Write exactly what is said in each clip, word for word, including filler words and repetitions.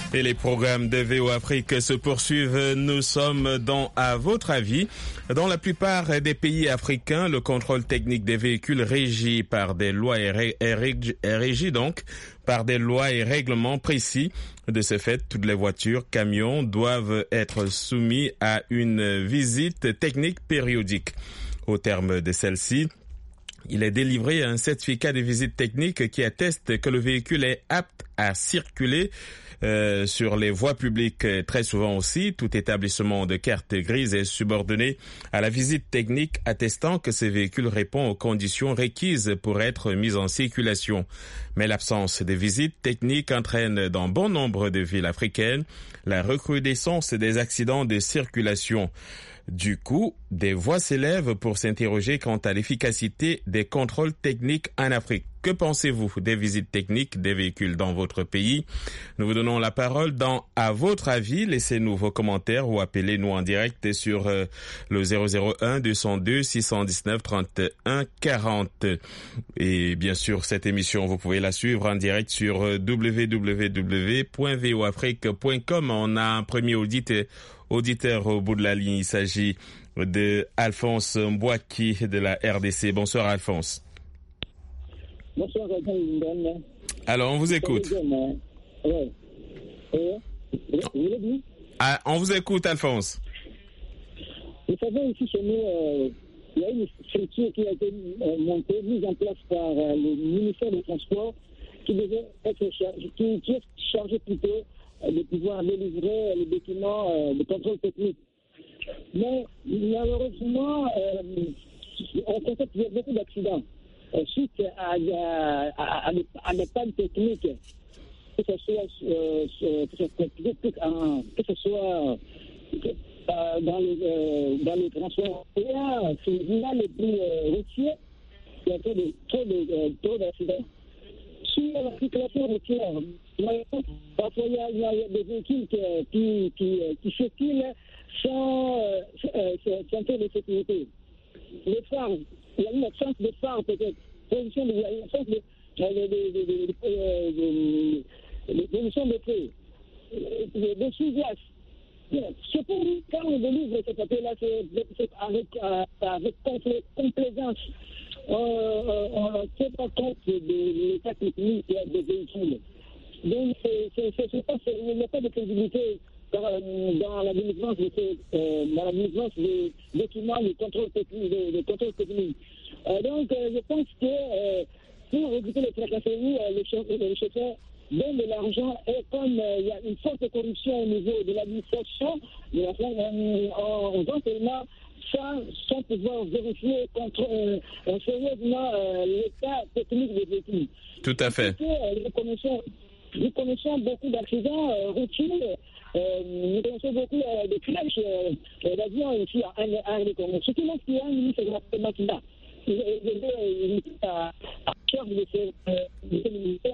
Et les programmes de V O Afrique se poursuivent. Nous sommes dans À votre avis. Dans la plupart des pays africains, le contrôle technique des véhicules régi par des lois et ré- est régi, est régi donc par des lois et règlements précis. De ce fait, toutes les voitures, camions doivent être soumis à une visite technique périodique. Au terme de celle-ci, il est délivré un certificat de visite technique qui atteste que le véhicule est apte à circuler euh, sur les voies publiques. Très souvent aussi, tout établissement de carte grise est subordonné à la visite technique attestant que ce véhicule répond aux conditions requises pour être mis en circulation. Mais l'absence de visite technique entraîne dans bon nombre de villes africaines la recrudescence des accidents de circulation. Du coup, des voix s'élèvent pour s'interroger quant à l'efficacité des contrôles techniques en Afrique. Que pensez-vous des visites techniques des véhicules dans votre pays? Nous vous donnons la parole dans À votre avis. Laissez-nous vos commentaires ou appelez-nous en direct sur euh, le zéro zéro un deux cent deux six cent dix-neuf trente et un quarante. Et bien sûr, cette émission, vous pouvez la suivre en direct sur euh, w w w point v o afrique point com. On a un premier audit auditeur au bout de la ligne. Il s'agit de Alphonse Mbouaki de la R D C. Bonsoir Alphonse. Bonsoir. Alors on vous écoute. Oui. Ah, on vous écoute Alphonse. Vous savez, ici chez nous, euh, il y a une structure qui a été euh, montée, mise en place par euh, le ministère des Transports qui devait être chargé, qui, qui est chargé plutôt de pouvoir délivrer les documents euh, de contrôle technique. Mais malheureusement, euh, on constate qu'il y a beaucoup d'accidents euh, suite à, à, à, à, à des pannes techniques, que ce soit, euh, que ce soit, que ce soit euh, dans, les, euh, dans les transports aériens, c'est là les plus euh, routiers, il y a trop de, trop de, euh, trop d'accidents. Sur la circulation routière, parfois il y, a, il y a des véhicules qui, qui, qui, qui circulent sans ceinture de sécurité. Les phares, il y a une absence de phares peut-être, position de, il y a une absence de, de, de, de, de, de, de position de feu, de, de sous-glace. C'est pour nous, quand on délivre ce papier-là, c'est avec, avec complaisance. On ne tient pas compte de l'état technique des véhicules. Donc, il n'y a pas de crédibilité dans, dans la délivrance de ces euh, dans la délivrance des documents de contrôle technique. De, de contrôle technique. Euh, donc, euh, je pense que euh, pour éviter les tracasseries, euh, les chauffeurs donnent de l'argent et comme euh, il y a une forte corruption au niveau de l'administration, de la on, on vend seulement sans, sans pouvoir vérifier contre, euh, sérieusement euh, l'état technique des véhicules. Tout à fait. Parce que, euh, nous, connaissons, nous connaissons beaucoup d'accidents euh, routiers, euh, nous connaissons beaucoup euh, de crashs euh, d'avions ici en République. Ce qui manque, c'est un ministre de la Makina. Il est à charge de ces ministères.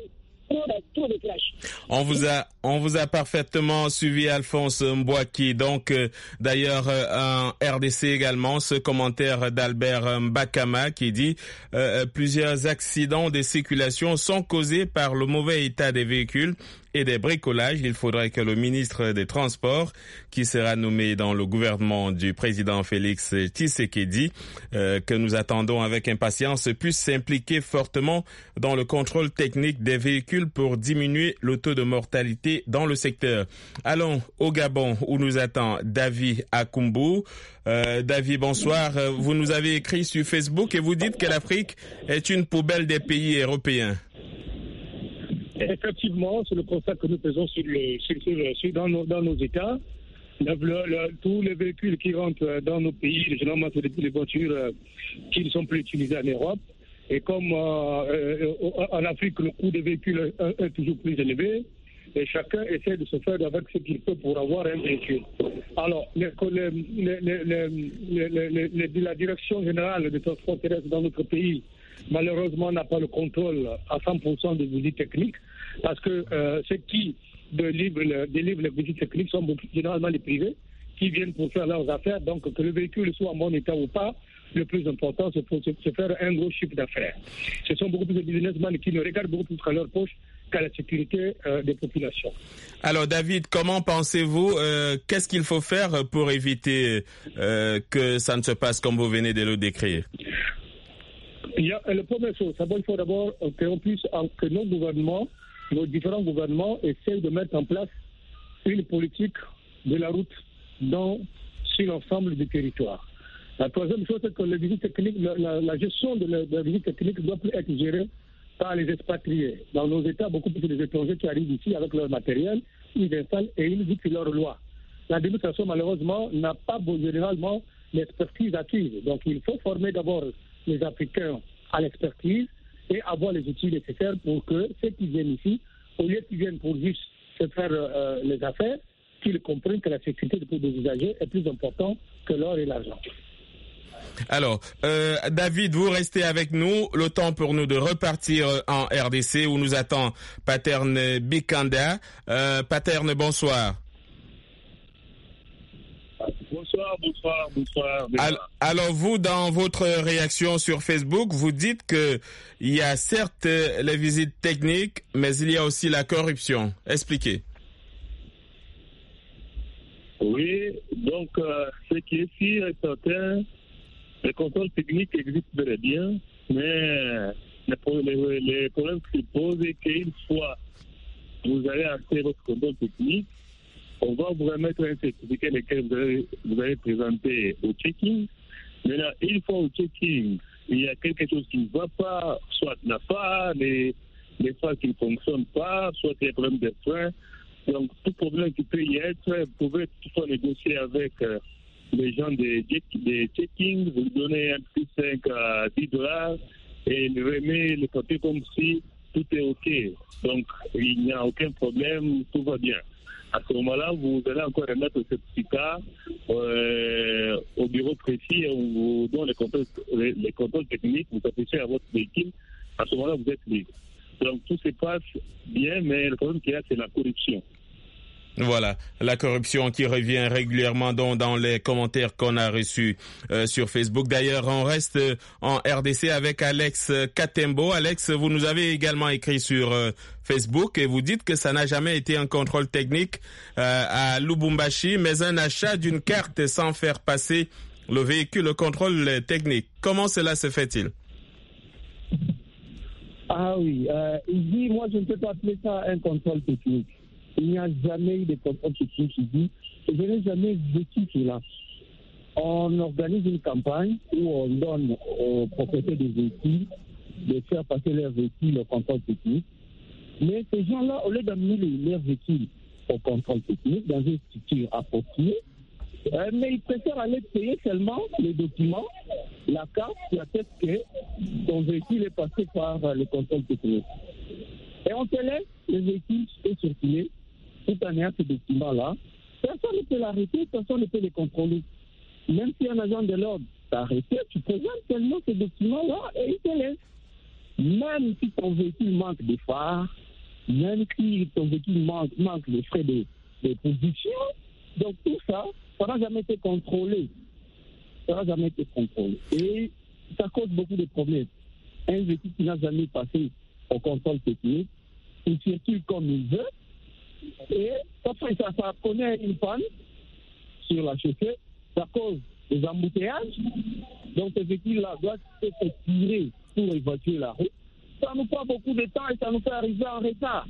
On vous a, on vous a parfaitement suivi, Alphonse Mbouaki. Donc, euh, d'ailleurs, euh, en R D C également, ce commentaire d'Albert Mbakama qui dit euh, plusieurs accidents de circulation sont causés par le mauvais état des véhicules et des bricolages. Il faudrait que le ministre des Transports, qui sera nommé dans le gouvernement du président Félix Tshisekedi, euh, que nous attendons avec impatience, puisse s'impliquer fortement dans le contrôle technique des véhicules pour diminuer le taux de mortalité dans le secteur. Allons au Gabon où nous attend David Akumbu. Euh, David, bonsoir. Vous nous avez écrit sur Facebook et vous dites que l'Afrique est une poubelle des pays européens. Effectivement, c'est le constat que nous faisons sur le, sur, sur, sur, dans, nos, dans nos États. Le, le, le, tous les véhicules qui rentrent dans nos pays, généralement, c'est des, des voitures euh, qui ne sont plus utilisées en Europe. Et comme euh, euh, en Afrique, le coût des véhicules est, est toujours plus élevé, et chacun essaie de se faire avec ce qu'il peut pour avoir un véhicule. Alors, les, les, les, les, les, les, la direction générale des transports terrestres dans notre pays, malheureusement, n'a pas le contrôle à cent pour cent des visites techniques, parce que euh, ceux qui délivrent, le, délivrent les visites techniques sont beaucoup, généralement les privés, qui viennent pour faire leurs affaires. Donc, que le véhicule soit en bon état ou pas, le plus important, c'est pour se faire un gros chiffre d'affaires. Ce sont beaucoup plus de businessmen qui ne regardent beaucoup plus à leur poche qu'à la sécurité euh, des populations. Alors David, comment pensez-vous, euh, qu'est-ce qu'il faut faire pour éviter euh, que ça ne se passe comme vous venez de le décrire? Il y a la première chose, il faut d'abord que, on puisse, que nos gouvernements, nos différents gouvernements essayent de mettre en place une politique de la route dans, sur l'ensemble du territoire. La troisième chose, c'est que la, visite technique, la, la, la gestion de la, de la visite technique doit plus être gérée par les expatriés. Dans nos États, beaucoup plus des étrangers qui arrivent ici avec leur matériel, ils installent et ils disent leur loi. L'administration, malheureusement, n'a pas généralement l'expertise acquise. Donc, il faut former d'abord les Africains à l'expertise et avoir les outils nécessaires pour que ceux qui viennent ici, au lieu qu'ils viennent pour juste se faire euh, les affaires, qu'ils comprennent que la sécurité des usagers est plus importante que l'or et l'argent. Alors, euh, David, vous restez avec nous. Le temps pour nous de repartir en R D C où nous attend Paterne Bikanda. Euh, Paterne, bonsoir. Bonsoir, bonsoir, bonsoir. Alors, alors, vous, dans votre réaction sur Facebook, vous dites que il y a certes les visites techniques, mais il y a aussi la corruption. Expliquez. Oui, donc euh, ce qui est sûr et certain, les contrôles techniques existent bel et bien, mais les, les, les problèmes qui se posent est qu'une fois vous allez acheter votre contrôle technique, on va vous remettre un certificat lequel vous allez, vous allez présenter au checking. Maintenant, une fois au checking, il y a quelque chose qui ne va pas, soit la phare, les, les phares qui ne fonctionnent pas, soit il y a un problème de frein. Donc, tout problème qui peut y être, vous pouvez toutefois négocier avec euh, les gens des, des checkings, vous donnez un petit cinq à dix dollars et il remet le papier comme si tout est OK. Donc, il n'y a aucun problème, tout va bien. À ce moment-là, vous allez encore remettre le certificat euh, au bureau précis où vous donnez les contrôles, les, les contrôles techniques, vous affichez à votre véhicule. À ce moment-là, vous êtes libre. Donc, tout se passe bien, mais le problème qu'il y a, c'est la corruption. Voilà, la corruption qui revient régulièrement dans, dans les commentaires qu'on a reçus euh, sur Facebook. D'ailleurs, on reste en R D C avec Alex Katembo. Alex, vous nous avez également écrit sur euh, Facebook et vous dites que ça n'a jamais été un contrôle technique euh, à Lubumbashi, mais un achat d'une carte sans faire passer le véhicule au contrôle technique. Comment cela se fait-il? Ah oui, euh, il dit, moi je ne peux pas appeler ça un contrôle technique. Il n'y a jamais eu de contrôle technique ici. Je n'ai jamais vécu cela. On organise une campagne où on donne aux propriétaires des véhicules de faire passer leurs véhicules au contrôle technique. Mais ces gens-là, au lieu d'amener leurs véhicules au contrôle technique dans une structure appropriée, euh, mais ils préfèrent aller payer seulement les documents, la carte qui atteste que ton véhicule est passé par euh, le contrôle technique. Et on te laisse les véhicules circuler tout en ayant ces documents-là. Personne ne peut l'arrêter, personne ne peut les contrôler. Même si un agent de l'ordre t'a arrêté, tu présentes seulement ces documents-là et il te laisse. Même si ton véhicule manque de phares, même si ton véhicule manque, manque de frais de, de production, donc tout ça, ça n'a jamais été contrôlé. Ça n'a jamais été contrôlé. Et ça cause beaucoup de problèmes. Un véhicule qui n'a jamais passé au contrôle technique, il circule comme il veut, et ça, ça, ça connaît une panne sur la chaussée, ça cause des embouteillages, donc ces véhicules-là doivent être tirés pour évacuer la route. Ça nous prend beaucoup de temps et ça nous fait arriver en retard.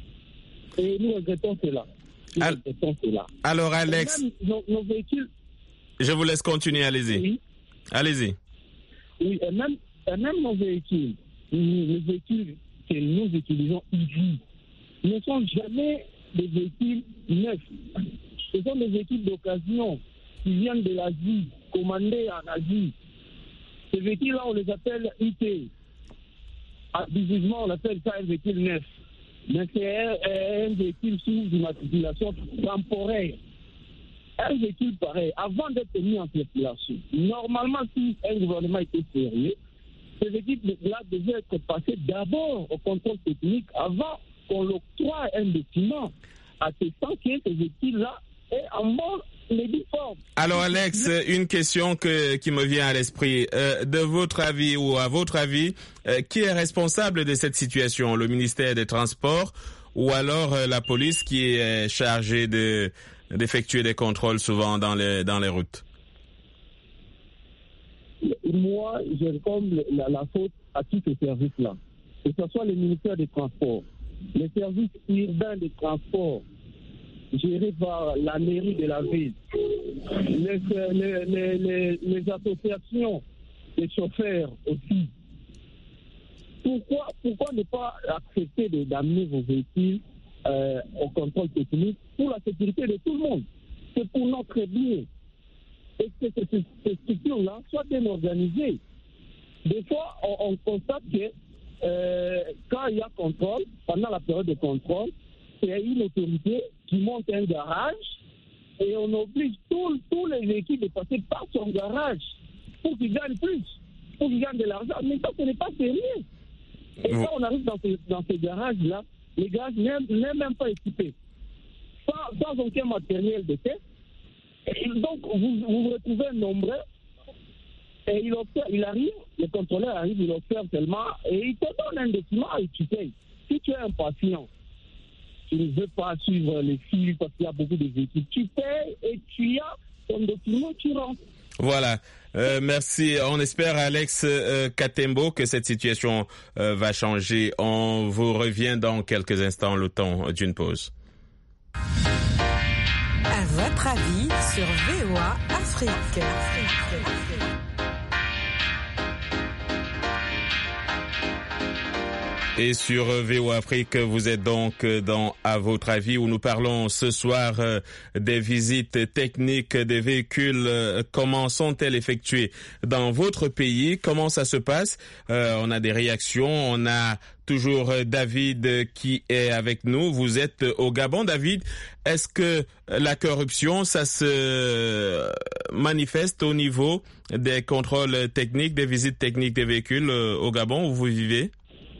Et nous regrettons cela. Nous Al- regrettons cela. Alors Alex, même nos, nos véhicules... je vous laisse continuer, allez-y. Oui. Allez-y. Oui, et même, et même nos véhicules, les véhicules que nous utilisons ici, ne sont jamais des véhicules neufs. Ce sont des véhicules d'occasion qui viennent de l'Asie, commandés en Asie. Ces véhicules-là, on les appelle I T. Abusivement, on appelle ça un véhicule neuf. Mais c'est un, un véhicule sous une matriculation temporaire. Un véhicule pareil, avant d'être mis en circulation, normalement, si un gouvernement était sérieux, ces véhicules-là devaient être passés d'abord au contrôle technique avant qu'on l'octroie un document attestant que ces véhicules-là est en bonne les difformes. Alors Alex, une question que, qui me vient à l'esprit. Euh, de votre avis ou à votre avis, euh, qui est responsable de cette situation? Le ministère des Transports ou alors euh, la police qui est chargée de, d'effectuer des contrôles souvent dans les, dans les routes? Moi, je récolte la, la faute à tous ces services-là. Que ce soit le ministère des Transports, les services urbains des transports, gérés par la mairie de la ville, les, les, les, les, les associations des chauffeurs aussi. Pourquoi, pourquoi ne pas accepter de, d'amener vos véhicules euh, au contrôle technique pour la sécurité de tout le monde? C'est pour notre bien. Et que ces, ces structures-là soient bien organisées. Des fois, on, on constate que euh, quand il y a contrôle, pendant la période de contrôle, c'est une autorité qui monte un garage et on oblige tous les véhicules de passer par son garage pour qu'ils gagnent plus, pour qu'ils gagnent de l'argent. Mais ça, ce n'est pas sérieux. Et quand on arrive dans ces, dans ces garages-là, les garages n'est même pas équipés, sans, sans aucun matériel de test. Et donc, vous vous, vous retrouvez nombreux, et il, observe, il arrive, le contrôleur arrive, il observe seulement, et il te donne un document et tu payes. Si tu es un patient, tu ne veux pas suivre les fils parce qu'il y a beaucoup de véhicules, tu payes et tu as ton document, tu rentres. Voilà. Euh, merci. On espère, Alex euh, Katembo, que cette situation euh, va changer. On vous revient dans quelques instants, le temps d'une pause. À votre avis sur V O A Afrique. Et sur V O A Afrique, vous êtes donc dans À votre avis, où nous parlons ce soir des visites techniques des véhicules. Comment sont-elles effectuées dans votre pays? Comment ça se passe? Euh, on a des réactions. On a toujours David qui est avec nous. Vous êtes au Gabon, David. Est-ce que la corruption, ça se manifeste au niveau des contrôles techniques, des visites techniques des véhicules au Gabon où vous vivez?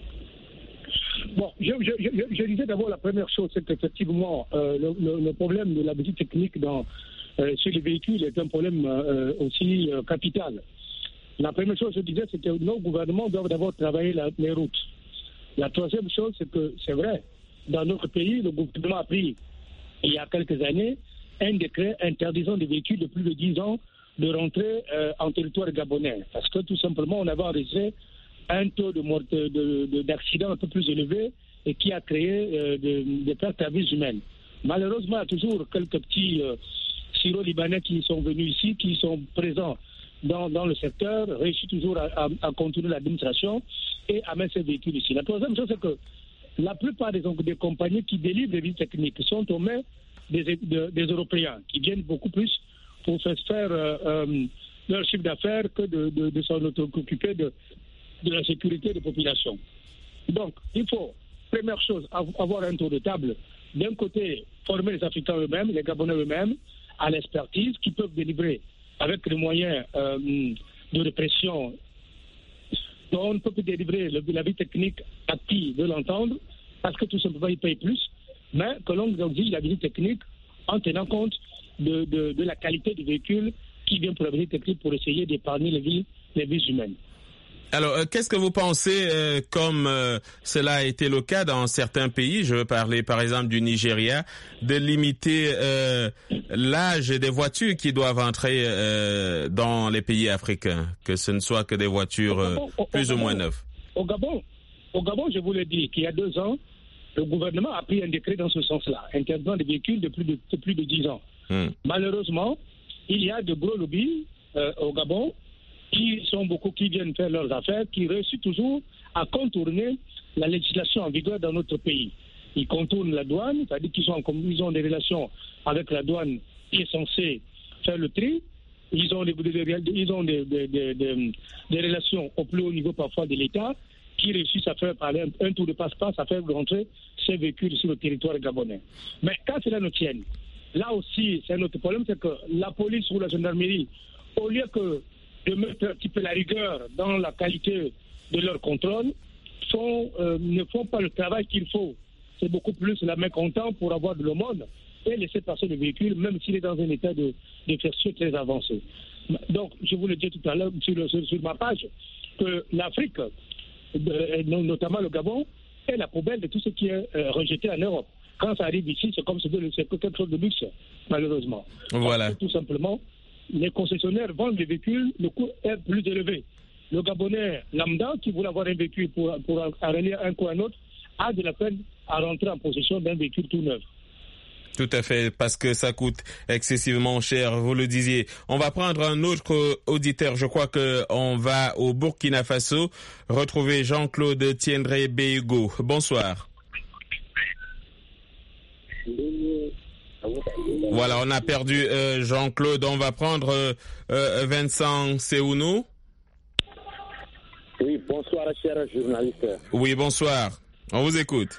Bon, je, je, je, je disais d'abord la première chose, c'est qu'effectivement, euh, le, le, le problème de la visite technique dans, euh, sur les véhicules est un problème euh, aussi euh, capital. La première chose, je disais, c'est que nos gouvernements doivent d'abord travailler la, les routes. La troisième chose, c'est que c'est vrai, dans notre pays, le gouvernement a pris, il y a quelques années, un décret interdisant des véhicules de plus de dix ans de rentrer euh, en territoire gabonais. Parce que tout simplement, on avait enregistré un taux de mort, de, de, d'accidents un peu plus élevé et qui a créé euh, des pertes à vie humaines. Malheureusement, il y a toujours quelques petits euh, syro-libanais qui sont venus ici, qui sont présents dans, dans le secteur, réussissent toujours à, à, à contourner l'administration et à mettre ces véhicules ici. La troisième chose, c'est que la plupart des, des compagnies qui délivrent des visites techniques sont aux mains des, de, des Européens, qui viennent beaucoup plus pour faire, faire euh, euh, leur chiffre d'affaires que de, de, de s'en occuper de de la sécurité des populations. Donc, il faut, première chose, avoir un tour de table. D'un côté, former les Africains eux-mêmes, les Gabonais eux-mêmes, à l'expertise, qui peuvent délivrer avec les moyens euh, de répression dont on ne peut plus délivrer le, la vie technique à qui veut l'entendre, parce que tout simplement, ils payent plus, mais que l'on exige la visite technique en tenant compte de, de, de la qualité du véhicule qui vient pour la visite technique pour essayer d'épargner les vies, les vies humaines. Alors, euh, qu'est-ce que vous pensez, euh, comme euh, cela a été le cas dans certains pays, je veux parler par exemple du Nigeria, de limiter euh, l'âge des voitures qui doivent entrer euh, dans les pays africains, que ce ne soit que des voitures euh, Gabon, au, plus au ou Gabon, moins neuves? Au Gabon, au Gabon, je vous l'ai dit, qu'il y a deux ans, le gouvernement a pris un décret dans ce sens-là, interdisant des véhicules de plus de, de plus de dix ans. Hmm. Malheureusement, il y a de gros lobbies euh, au Gabon qui sont beaucoup, qui viennent faire leurs affaires, qui réussissent toujours à contourner la législation en vigueur dans notre pays. Ils contournent la douane, c'est-à-dire qu'ils sont, ils ont des relations avec la douane qui est censée faire le tri. Ils ont des, ils ont des, des, des, des, des relations au plus haut niveau parfois de l'État qui réussissent à faire parler un, un tour de passe-passe, à faire rentrer ces véhicules sur le territoire gabonais. Mais quand cela nous tienne, là aussi, c'est un autre problème, c'est que la police ou la gendarmerie, au lieu que de mettre un petit peu la rigueur dans la qualité de leur contrôle, font, euh, ne font pas le travail qu'il faut. C'est beaucoup plus la mécontente pour avoir de l'aumône et laisser passer le véhicule, même s'il est dans un état de, de version très avancé. Donc, je vous le dis tout à l'heure sur, le, sur, sur ma page, que l'Afrique, euh, notamment le Gabon, est la poubelle de tout ce qui est euh, rejeté en Europe. Quand ça arrive ici, c'est comme si c'était quelque chose de luxe, malheureusement. Voilà. Parce que, tout simplement, les concessionnaires vendent des véhicules, le coût est plus élevé. Le Gabonais lambda, qui voulait avoir un véhicule pour, pour aller un coin à un autre, a de la peine à rentrer en possession d'un véhicule tout neuf. Tout à fait, parce que ça coûte excessivement cher, vous le disiez. On va prendre un autre auditeur. Je crois qu'on va au Burkina Faso retrouver Jean-Claude Tiendré Béhugo. Bonsoir. Voilà, on a perdu euh, Jean-Claude. On va prendre euh, euh, Vincent Sehounou. Oui, bonsoir, cher journaliste. Oui, bonsoir. On vous écoute.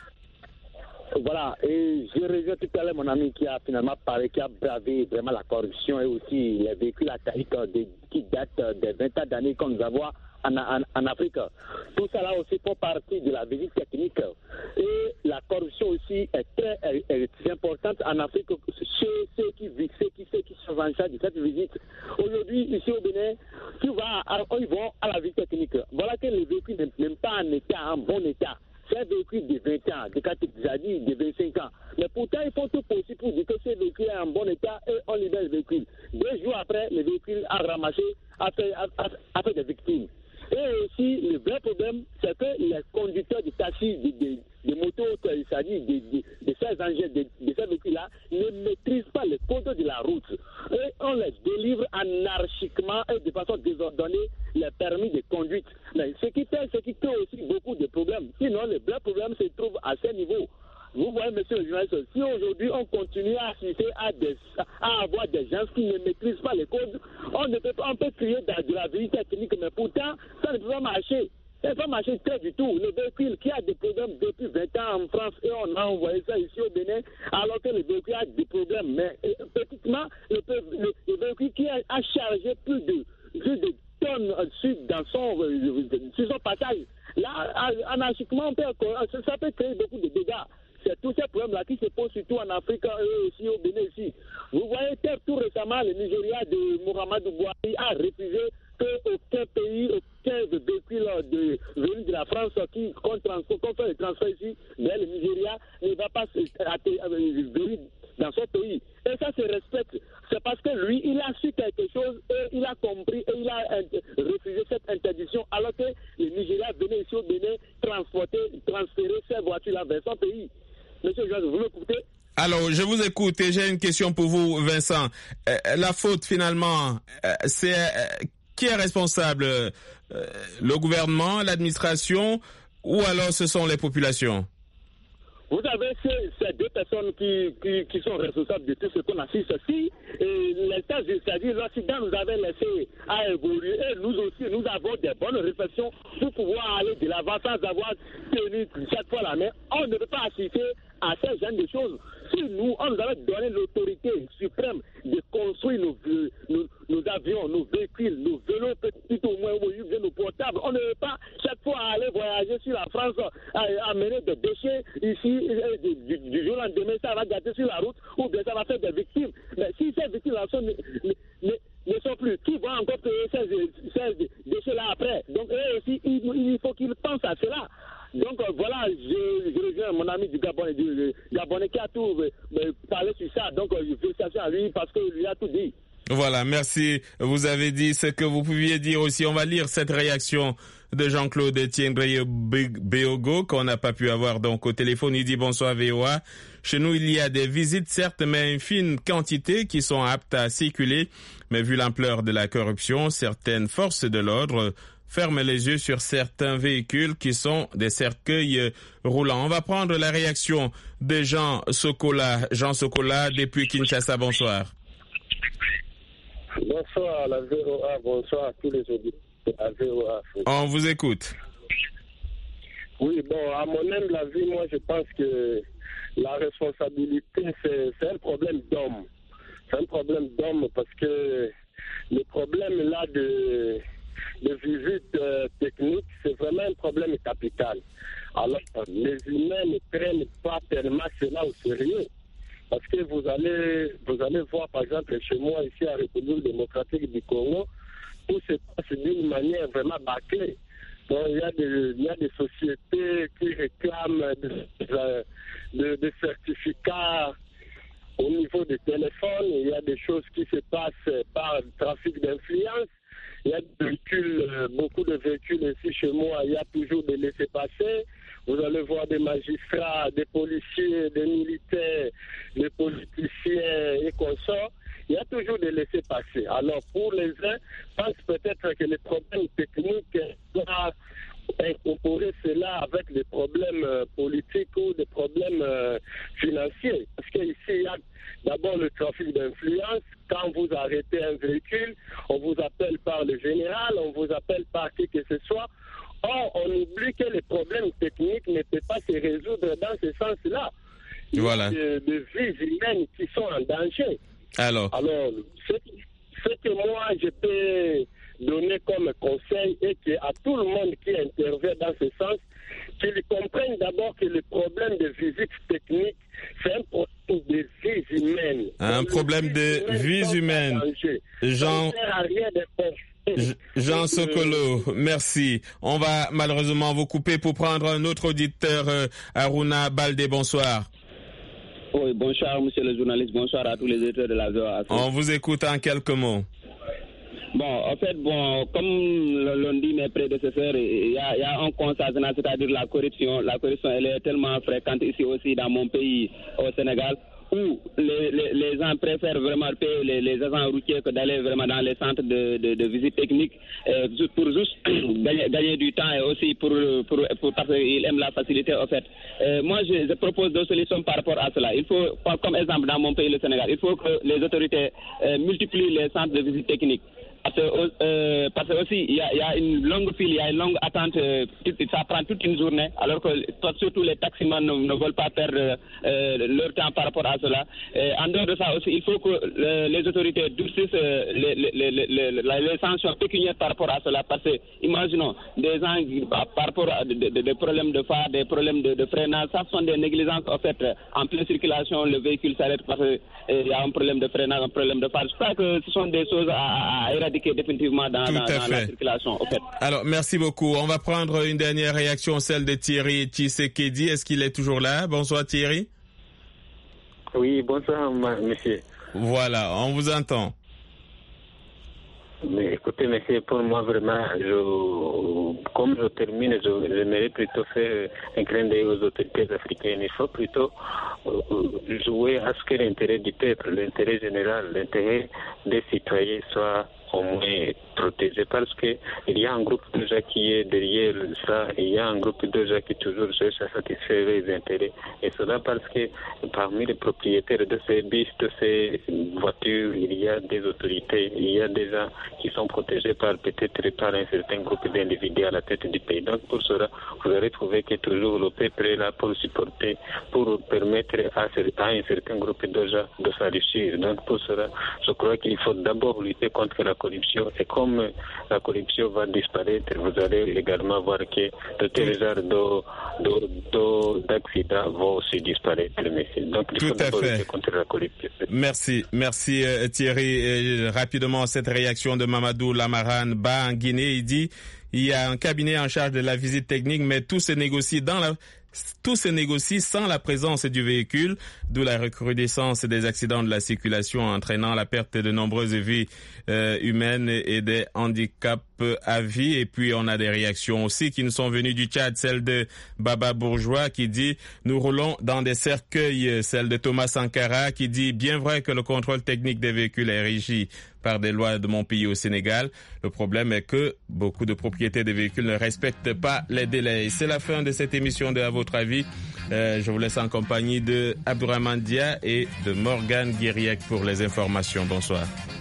Voilà, et je reviens tout à l'heure mon ami qui a finalement parlé, qui a bravé vraiment la corruption et aussi les véhicules attaqués qui datent des vingt ans d'années comme nous avons en, en, en Afrique. Tout ça là aussi font partie de la visite technique. Et la corruption aussi est très est, est importante en Afrique chez ceux qui vivent, ceux qui, ceux qui sont en charge de cette visite. Aujourd'hui, ici au Bénin, tu vas, ils vont à la visite technique. Voilà que les véhicules n'est même pas en état, en bon état. C'est un véhicule de vingt ans, de de vingt-cinq ans. Mais pourtant, ils font tout possible pour dire que ce véhicule est en bon état et on libère le véhicule. Deux jours après, le véhicule a ramassé, a fait, a, a, a fait des victimes. Et aussi, le vrai problème, c'est que les conducteurs de taxi, de, de, de motos, c'est-à-dire de, de, de ces engins, de, de ces véhicules-là, ne maîtrisent pas les codes de la route. Et on les délivre anarchiquement et de façon désordonnée les permis de conduite. Mais ce qui fait, ce qui crée aussi beaucoup de problèmes. Sinon, le vrai problème se trouve à ce niveau. Vous voyez, monsieur le journaliste, si aujourd'hui on continue à assister à, des, à avoir des gens qui ne maîtrisent pas les codes, on, ne peut, on peut crier de, de la vérité technique, mais pourtant, ça ne peut pas marcher. Ça ne peut pas marcher très du tout. Le véhicule qui a des problèmes depuis vingt ans en France, et on a envoyé ça ici au Bénin, alors que le véhicule a des problèmes. Mais petitement, le, le, le véhicule qui a, a chargé plus de, plus de tonnes sur, dans son, sur son passage, là, anarchiquement, on peut, ça peut créer beaucoup de dégâts. C'est tous ces problèmes-là qui se posent surtout en Afrique et aussi au Bénin ici. Vous voyez que tout récemment, le Nigeria de Muhammadu Buhari a refusé qu'aucun pays, aucun véhicule de, venu de la France qui compte fait le transfert ici, mais le Nigeria ne va pas venir dans son pays. Et ça se respecte. C'est parce que lui, il a su quelque chose et il a compris et il a refusé cette interdiction alors que le Nigeria venait ici au Bénin transporter, transférer ses voitures-là vers son pays. Monsieur Joël, vous m'écoutez? Alors, je vous écoute et j'ai une question pour vous, Vincent. Euh, la faute, finalement, euh, c'est euh, qui est responsable? euh, Le gouvernement, l'administration ou alors ce sont les populations? Vous avez ces, ces deux personnes qui, qui, qui sont responsables de tout ce qu'on assiste ici. Et l'État, c'est-à-dire l'accident nous avait laissé à évoluer. Et nous aussi, nous avons des bonnes réflexions pour pouvoir aller de l'avant sans avoir tenu chaque fois la main. On ne peut pas assister à ce genre de choses. Si nous, on nous avait donné l'autorité suprême de construire nos, nos, nos avions, nos véhicules, nos vélos, petit au moins, nos portables, on ne veut pas chaque fois aller voyager sur la France, amener des déchets ici, du, du, du jour au lendemain, ça va gâter sur la route, ou bien ça va faire des victimes. Mais si ces victimes-là sont, ne, ne, ne sont plus, qui vont encore payer ces, ces déchets-là après? Donc, eux aussi, il, il faut qu'ils pensent à cela. Donc euh, voilà, je, je reviens mon ami du Gabon, du Gabonais qui a tout euh, parlé sur ça. Donc euh, félicitations à lui parce qu'il lui a tout dit. Voilà, merci. Vous avez dit ce que vous pouviez dire aussi. On va lire cette réaction de Jean-Claude Tiendré Béhugo qu'on n'a pas pu avoir donc au téléphone. Il dit bonsoir V O A. Chez nous, il y a des visites certes, mais une fine quantité qui sont aptes à circuler. Mais vu l'ampleur de la corruption, certaines forces de l'ordre ferment les yeux sur certains véhicules qui sont des cercueils roulants. On va prendre la réaction de Jean Sokola. Jean Sokola depuis Kinshasa. Bonsoir. Bonsoir à la V O A, bonsoir à tous les auditeurs de la V O A. On vous écoute. Oui, bon, à mon humble avis, moi je pense que la responsabilité, c'est, c'est un problème d'homme. C'est un problème d'homme parce que le problème là de, de visite euh, technique, c'est vraiment un problème capital. Alors, les humains ne prennent pas tellement cela au sérieux. Parce que vous allez, vous allez voir, par exemple, chez moi, ici à la République démocratique du Congo, tout se passe d'une manière vraiment bâclée. Donc, il y a des, il y a des sociétés qui réclament des, des, des certificats au niveau des téléphones. Il y a des choses qui se passent par le trafic d'influence. Il y a des véhicules, beaucoup de véhicules ici chez moi, il y a toujours des laissés-passer. Vous allez voir des magistrats, des policiers, des militaires, des politiciens et consorts. Il y a toujours des laissés-passer. Alors, pour les uns, pense peut-être que les problèmes techniques doivent incorporer cela avec des problèmes euh, politiques ou des problèmes euh, financiers. Parce qu'ici, il y a d'abord le trafic d'influence. Quand vous arrêtez un véhicule, on vous appelle par le général, on vous appelle par qui que ce soit. Or, on oublie que les problèmes techniques ne peuvent pas se résoudre dans ce sens-là. Il voilà. y a de, de vies humaines qui sont en danger. Alors, Alors ce, ce que moi, je peux donner comme conseil est qu'à tout le monde qui intervient dans ce sens, qu'ils comprennent d'abord que le problème de visite technique, c'est un problème de vies humaines. Un problème de vies humaines. Jean, Jean Sokolo, merci. On va malheureusement vous couper pour prendre un autre auditeur, euh, Aruna Baldé, bonsoir. Oui, bonsoir, monsieur le journaliste, bonsoir à tous les auditeurs de la V O A. On vous écoute en quelques mots. Bon, en fait, bon, comme l'ont dit mes prédécesseurs, il y a, il y a un constat, c'est-à-dire la corruption. La corruption, elle est tellement fréquente ici aussi dans mon pays, au Sénégal, où les, les, les gens préfèrent vraiment payer les, les agents routiers que d'aller vraiment dans les centres de, de, de visite technique euh, pour juste gagner, gagner du temps et aussi pour, pour, pour parce qu'ils aiment la facilité, en fait. Euh, moi, je, je propose deux solutions par rapport à cela. Il faut, comme exemple, dans mon pays, le Sénégal, il faut que les autorités euh, multiplient les centres de visite technique. Parce que, euh, parce que aussi, il y, y a une longue file, il y a une longue attente, euh, ça prend toute une journée, alors que surtout les taximans ne, ne veulent pas perdre euh, leur temps par rapport à cela. Et en dehors de ça aussi, il faut que euh, les autorités durcissent euh, les, les, les, les, les, les sanctions pécuniaires par rapport à cela. Parce que, imaginons, des gens par rapport à des de, de problèmes de phare, des problèmes de, de freinage, ça sont des négligences en fait. En pleine circulation, le véhicule s'arrête parce qu'il euh, y a un problème de freinage, un problème de phare. Je crois que ce sont des choses à, à éradiquer définitivement dans, dans, dans la circulation. En fait. Alors, merci beaucoup. On va prendre une dernière réaction, celle de Thierry Tshisekedi. Est-ce qu'il est toujours là? Bonsoir Thierry. Oui, bonsoir monsieur. Voilà, on vous entend. Mais écoutez, monsieur, pour moi, vraiment, je, comme je termine, je, j'aimerais plutôt faire un clin d'œil aux autorités africaines. Il faut plutôt jouer à ce que l'intérêt du peuple, l'intérêt général, l'intérêt des citoyens soit au moins protégé, parce que il y a un groupe de gens qui est derrière ça, il y a un groupe de gens qui toujours cherche à satisfaire les intérêts, et cela parce que parmi les propriétaires de ces bus, de ces voitures, il y a des autorités, il y a des gens qui sont protégés par peut-être par un certain groupe d'individus à la tête du pays. Donc pour cela, vous aurez trouvé que toujours le peuple est là pour supporter, pour permettre à, à un certain groupe de gens de s'enrichir. Donc pour cela, je crois qu'il faut d'abord lutter contre la corruption, et comme la corruption va disparaître, vous allez également voir que de tels genres d'accidents vont aussi disparaître. Donc il faut d'abord lutter contre la corruption. Merci, merci euh, Thierry. Euh, rapidement, cette réaction de Mamadou Lamarane Ba en Guinée, il dit il y a un cabinet en charge de la visite technique, mais tout se négocie dans la Tout se négocie sans la présence du véhicule, d'où la recrudescence des accidents de la circulation entraînant la perte de nombreuses vies euh, humaines et des handicaps à vie. Et puis on a des réactions aussi qui nous sont venues du Tchad, celle de Baba Bourgeois qui dit « Nous roulons dans des cercueils », celle de Thomas Sankara qui dit « Bien vrai que le contrôle technique des véhicules est régi par des lois de mon pays au Sénégal. Le problème est que beaucoup de propriétaires de véhicules ne respectent pas les délais. » C'est la fin de cette émission de À votre avis. Euh, je vous laisse en compagnie de Abdourahmane Dia et de Morgane Guiriec pour les informations. Bonsoir.